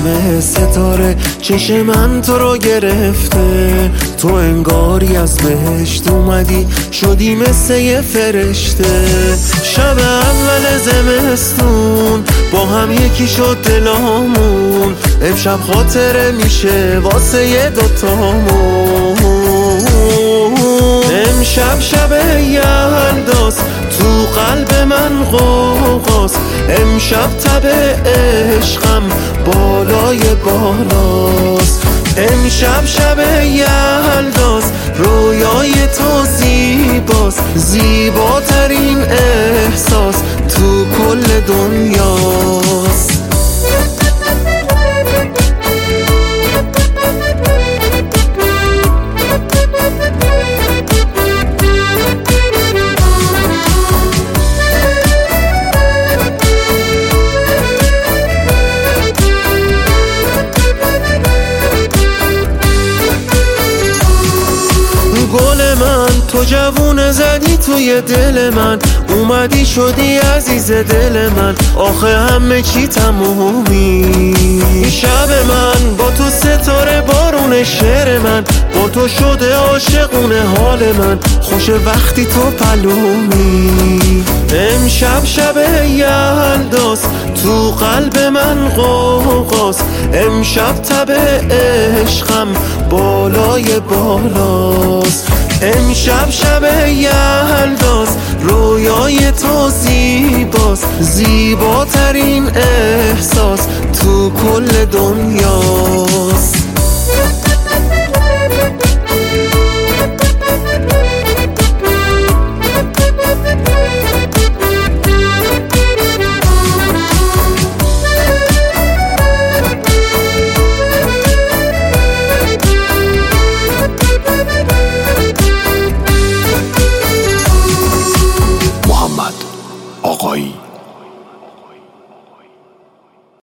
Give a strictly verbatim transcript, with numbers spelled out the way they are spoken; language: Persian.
همه ستاره چشم من تو رو گرفته، تو انگاری از بهشت اومدی شدی مثل یه فرشته. شب اول زمستون با هم یکی شد دلامون، امشب خاطره میشه واسه یه دوتامون. امشب شب یلداست تو قلب من غوغاست، امشب تب عشقم بالای بالاست. امشب شب یلداست رویای تو زیباست، زیباترین احساس تو کل دنیاست. گل من تو جوونه زدی توی دل من، اومدی شدی عزیز دل من، آخه همه چی تمومی. شب من با تو ستاره بارون شعر من، با تو شده عاشقونه حال من، خوش وقتی تو پلومی. امشب شب یلداست تو قلب من غوغاست، امشب تب عشقم بالای بالاست. امشب شب یلداست رویای تو زیباست، زیباترین احساس تو کل دنیا.